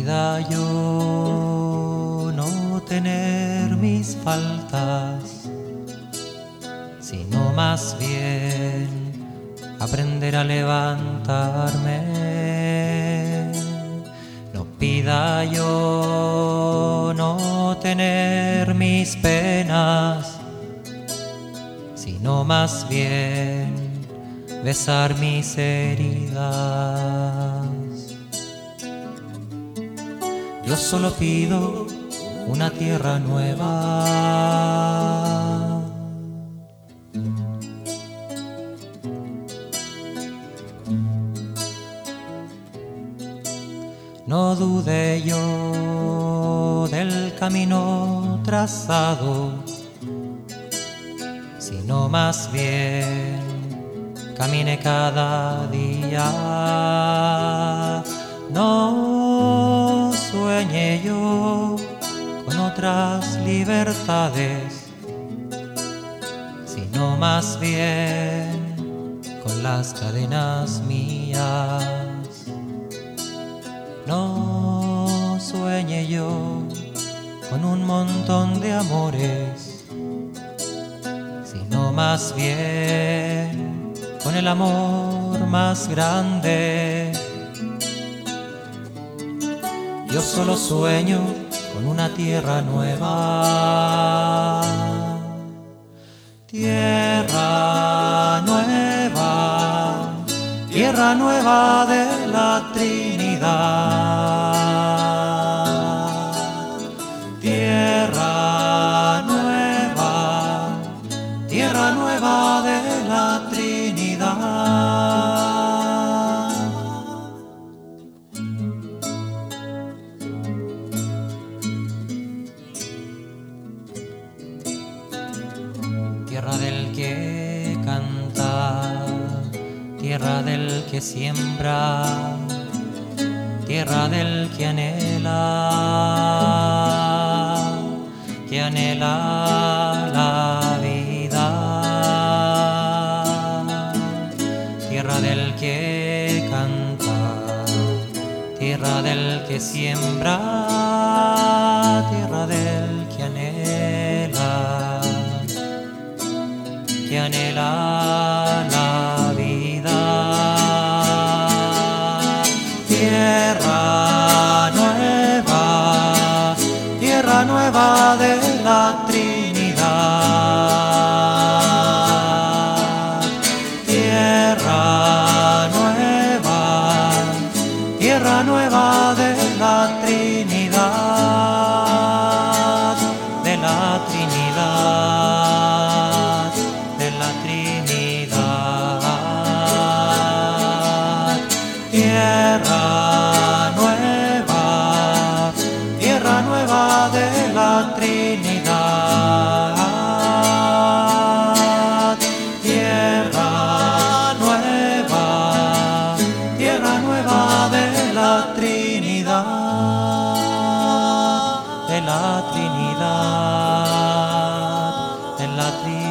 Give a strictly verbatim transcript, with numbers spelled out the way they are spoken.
pida yo no tener mis faltas, sino más bien aprender a levantarme. No pida yo no tener mis penas, sino más bien besar mis heridas. Yo solo pido una tierra nueva, no dude yo del camino trazado, sino más bien camine cada día. No sueñe yo con otras libertades, sino más bien con las cadenas mías. No sueñe yo con un montón de amores, sino más bien con el amor más grande. Yo solo sueño con una tierra nueva, tierra nueva, tierra nueva de la Trinidad, tierra nueva, tierra nueva de la Trinidad. Tierra del que canta, tierra del que siembra, tierra del que anhela, que anhela la vida, tierra del que canta, tierra del que siembra, tierra del que anhela, que anhela la vida. Tierra nueva, tierra nueva de la Trinidad, tierra nueva, tierra nueva de la Trinidad, de la Trinidad, de la Trinidad. Tierra nueva, tierra nueva de la Trinidad, tierra nueva, tierra nueva de la Trinidad, de la Trinidad, de la Trinidad.